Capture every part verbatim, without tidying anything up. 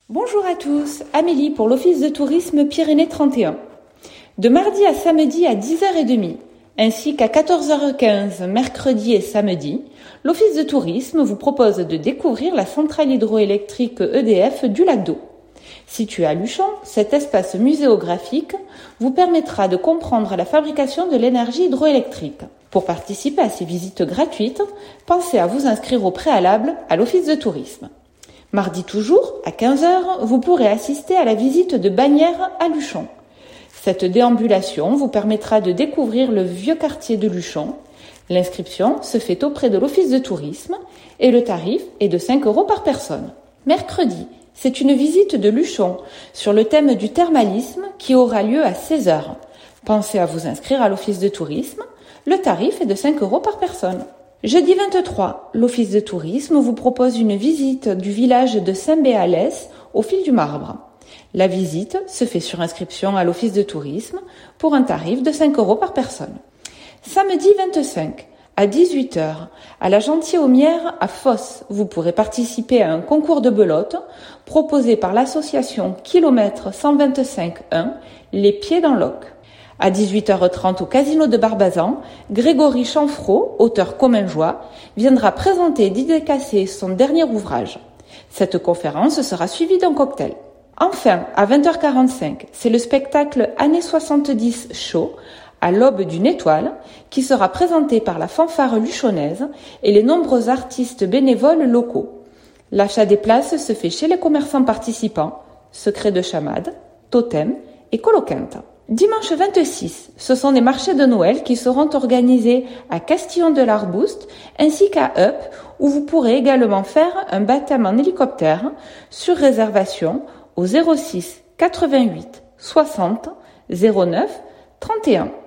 Bonjour à tous, Amélie pour l'Office de tourisme Pyrénées trente et un. De mardi à samedi à dix heures trente, ainsi qu'à quatorze heures quinze mercredi et samedi, l'Office de tourisme vous propose de découvrir la centrale hydroélectrique E D F du lac d'Eau. Situé à Luchon, cet espace muséographique vous permettra de comprendre la fabrication de l'énergie hydroélectrique. Pour participer à ces visites gratuites, pensez à vous inscrire au préalable à l'Office de tourisme. Mardi toujours, à quinze heures, vous pourrez assister à la visite de Bagnères à Luchon. Cette déambulation vous permettra de découvrir le vieux quartier de Luchon. L'inscription se fait auprès de l'Office de tourisme et le tarif est de cinq euros par personne. Mercredi, c'est une visite de Luchon sur le thème du thermalisme qui aura lieu à seize heures. Pensez à vous inscrire à l'Office de tourisme. Le tarif est de cinq euros par personne. Jeudi vingt-trois, l'Office de tourisme vous propose une visite du village de Saint-Béalès au fil du marbre. La visite se fait sur inscription à l'Office de tourisme pour un tarif de cinq euros par personne. Samedi vingt-cinq, à dix-huit heures, à la Gentilhommière à Fosse, vous pourrez participer à un concours de belote proposé par l'association Kilomètre cent vingt-cinq un, Les Pieds dans l'Oc. À dix-huit heures trente au Casino de Barbazan, Grégory Chanfraud, auteur Comminjoie, viendra présenter et dédicacer son dernier ouvrage. Cette conférence sera suivie d'un cocktail. Enfin, à vingt heures quarante-cinq, c'est le spectacle Années soixante-dix Show, à l'aube d'une étoile, qui sera présenté par la fanfare luchonnaise et les nombreux artistes bénévoles locaux. L'achat des places se fait chez les commerçants participants, Secret de Chamade, Totem et Coloquinte. Dimanche vingt-six, ce sont des marchés de Noël qui seront organisés à Castillon-de-l'Arboust ainsi qu'à Eup, où vous pourrez également faire un baptême en hélicoptère sur réservation au zéro six quatre-vingt-huit soixante zéro neuf trente et un.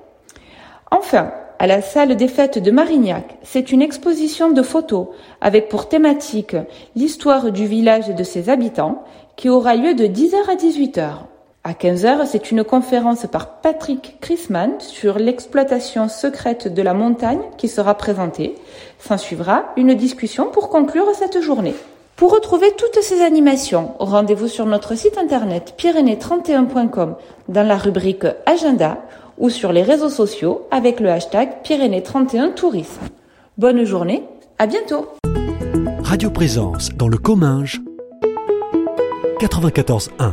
Enfin, à la salle des fêtes de Marignac, c'est une exposition de photos avec pour thématique l'histoire du village et de ses habitants qui aura lieu de dix heures à dix-huit heures. À quinze heures, c'est une conférence par Patrick Chrisman sur l'exploitation secrète de la montagne qui sera présentée. S'en suivra une discussion pour conclure cette journée. Pour retrouver toutes ces animations, rendez-vous sur notre site internet pyrénées trente et un point com dans la rubrique Agenda ou sur les réseaux sociaux avec le hashtag Pyrénées trente et un Tourisme. Bonne journée, à bientôt. Radio Présence dans le Comminges quatre-vingt-quatorze un.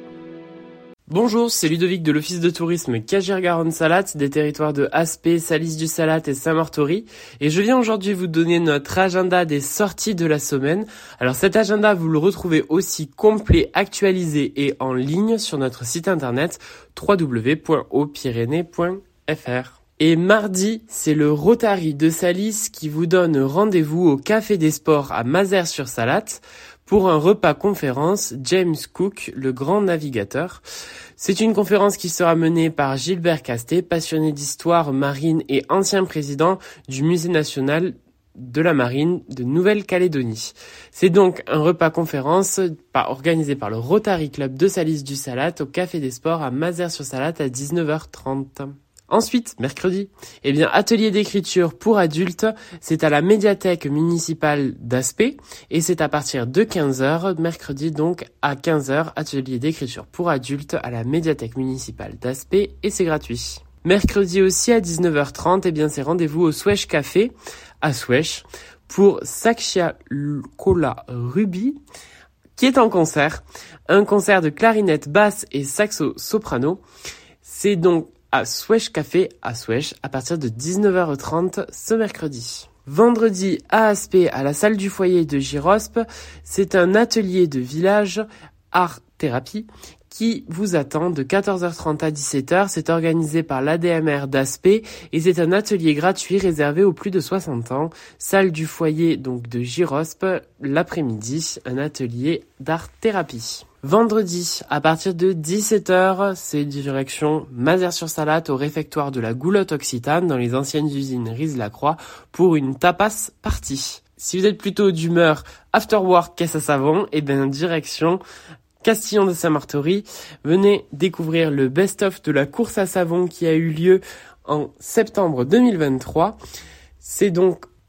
Bonjour, c'est Ludovic de l'Office de tourisme Cager-Garonne-Salat des territoires de Aspet, Salis-du-Salat et Saint-Martory et je viens aujourd'hui vous donner notre agenda des sorties de la semaine. Alors cet agenda, vous le retrouvez aussi complet, actualisé et en ligne sur notre site internet w w w point o pyrénées point f r. Et mardi, c'est le Rotary de Salis qui vous donne rendez-vous au Café des Sports à Mazères-sur-Salat pour un repas conférence James Cook, le grand navigateur. C'est une conférence qui sera menée par Gilbert Castet, passionné d'histoire marine et ancien président du Musée national de la marine de Nouvelle-Calédonie. C'est donc un repas conférence organisé par le Rotary Club de Salis-du-Salat au Café des Sports à Mazères-sur-Salat à dix-neuf heures trente. Ensuite, mercredi, eh bien, atelier d'écriture pour adultes, c'est à la médiathèque municipale d'Aspet et c'est à partir de quinze heures, mercredi donc à quinze heures, atelier d'écriture pour adultes à la médiathèque municipale d'Aspet et c'est gratuit. Mercredi aussi à dix-neuf heures trente, eh bien, c'est rendez-vous au Swesh Café à Swesh pour Sakshia Kola Ruby qui est en concert, un concert de clarinette basse et saxo soprano. C'est donc à Swesh Café à Swesh à partir de dix-neuf heures trente ce mercredi. Vendredi à Aspet à la salle du foyer de Girosp, c'est un atelier de village art-thérapie qui vous attend de quatorze heures trente à dix-sept heures. C'est organisé par l'A D M R d'Aspet et c'est un atelier gratuit réservé aux plus de soixante ans. Salle du foyer donc de Girosp, l'après-midi, un atelier d'art-thérapie. Vendredi, à partir de dix-sept heures, c'est direction Mazères-sur-Salat au réfectoire de la Goulotte Occitane dans les anciennes usines Riz-la-Croix pour une tapas party. Si vous êtes plutôt d'humeur after work caisse à savon, et bien direction Castillon de Saint-Martory, venez découvrir le best-of de la course à savon qui a eu lieu en septembre deux mille vingt-trois. C'est donc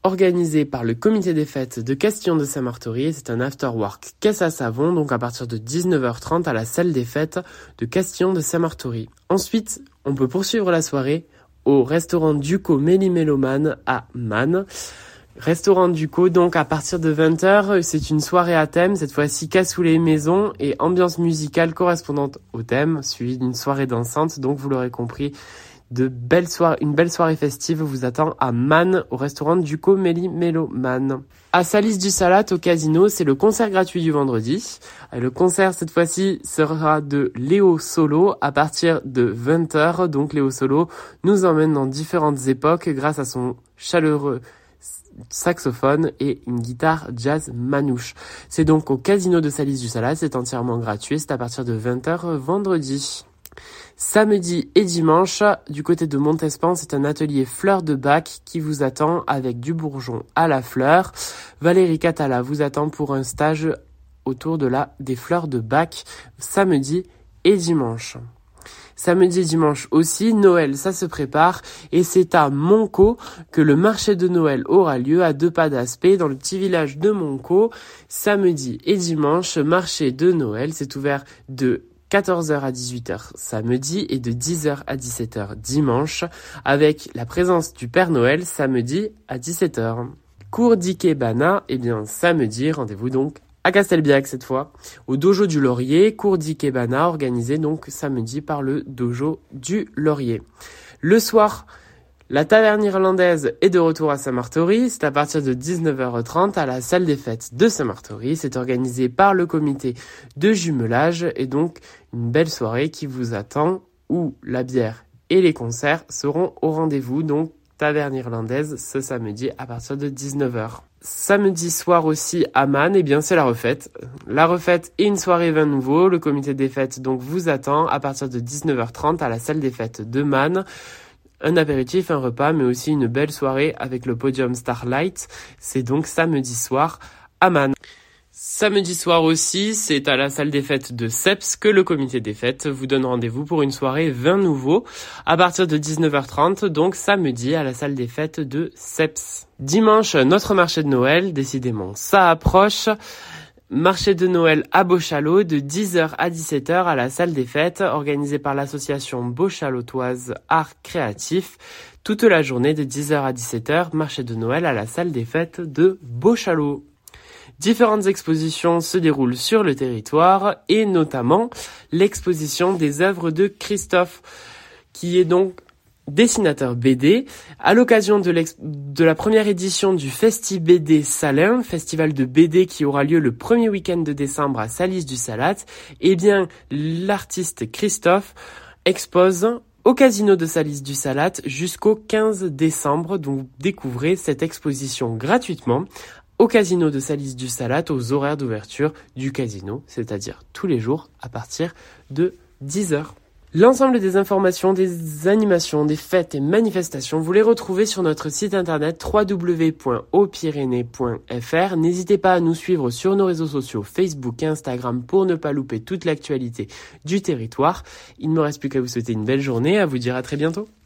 organisé par le comité des fêtes de Castillon de Saint-Martory. C'est un after-work caisse à savon, donc à partir de dix-neuf heures trente à la salle des fêtes de Castillon de Saint-Martory. Ensuite, on peut poursuivre la soirée au restaurant Duco Méli-Méloman à Man. Restaurant Duco, donc à partir de vingt heures, c'est une soirée à thème, cette fois-ci cassoulet maison et ambiance musicale correspondante au thème, suivie d'une soirée dansante, donc vous l'aurez compris, de belles soirées, une belle soirée festive vous attend à Man, au restaurant Duco Méli-Méloman. À Salis du Salat, au casino, c'est le concert gratuit du vendredi. Le concert, cette fois-ci, sera de Léo Solo à partir de vingt heures. Donc, Léo Solo nous emmène dans différentes époques grâce à son chaleureux saxophone et une guitare jazz manouche. C'est donc au casino de Salis du Salat, c'est entièrement gratuit, c'est à partir de vingt heures vendredi. Samedi et dimanche, du côté de Montespan, c'est un atelier fleurs de bac qui vous attend avec du bourgeon à la fleur. Valérie Catala vous attend pour un stage autour de la des fleurs de bac samedi et dimanche. Samedi et dimanche aussi, Noël, ça se prépare et c'est à Monco que le marché de Noël aura lieu à deux pas d'Aspet dans le petit village de Monco. Samedi et dimanche, marché de Noël, c'est ouvert de quatorze heures à dix-huit heures samedi et de dix heures à dix-sept heures dimanche avec la présence du Père Noël samedi à dix-sept heures. Cours d'Ikebana, eh bien samedi, rendez-vous donc à Castelbiac cette fois, au Dojo du Laurier, cours d'Ikebana organisé donc samedi par le Dojo du Laurier. Le soir, la taverne irlandaise est de retour à Saint-Martory, c'est à partir de dix-neuf heures trente à la salle des fêtes de Saint-Martory, c'est organisé par le comité de jumelage et donc une belle soirée qui vous attend où la bière et les concerts seront au rendez-vous, donc taverne irlandaise ce samedi à partir de dix-neuf heures. Samedi soir aussi à Man, eh bien c'est la refête. La refête et une soirée vin nouveau, le comité des fêtes donc vous attend à partir de dix-neuf heures trente à la salle des fêtes de Man. Un apéritif, un repas, mais aussi une belle soirée avec le podium Starlight. C'est donc samedi soir à Man. Samedi soir aussi, c'est à la salle des fêtes de Seps que le comité des fêtes vous donne rendez-vous pour une soirée vin nouveau à partir de dix-neuf heures trente, donc samedi à la salle des fêtes de Seps. Dimanche, notre marché de Noël, décidément, ça approche. Marché de Noël à Beauchalot de dix heures à dix-sept heures à la salle des fêtes organisée par l'association Beauchalotoise Art Créatif. Toute la journée de dix heures à dix-sept heures, marché de Noël à la salle des fêtes de Beauchalot. Différentes expositions se déroulent sur le territoire et notamment l'exposition des œuvres de Christophe qui est donc dessinateur B D, à l'occasion de, de la première édition du Festi B D Salins, festival de B D qui aura lieu le premier week-end de décembre à Salis du Salat, eh bien, l'artiste Christophe expose au casino de Salis du Salat jusqu'au quinze décembre, donc découvrez cette exposition gratuitement au casino de Salis du Salat aux horaires d'ouverture du casino, c'est-à-dire tous les jours à partir de dix heures. L'ensemble des informations, des animations, des fêtes et manifestations, vous les retrouvez sur notre site internet w w w point haut pyrénées point f r. N'hésitez pas à nous suivre sur nos réseaux sociaux Facebook et Instagram pour ne pas louper toute l'actualité du territoire. Il ne me reste plus qu'à vous souhaiter une belle journée et à vous dire à très bientôt.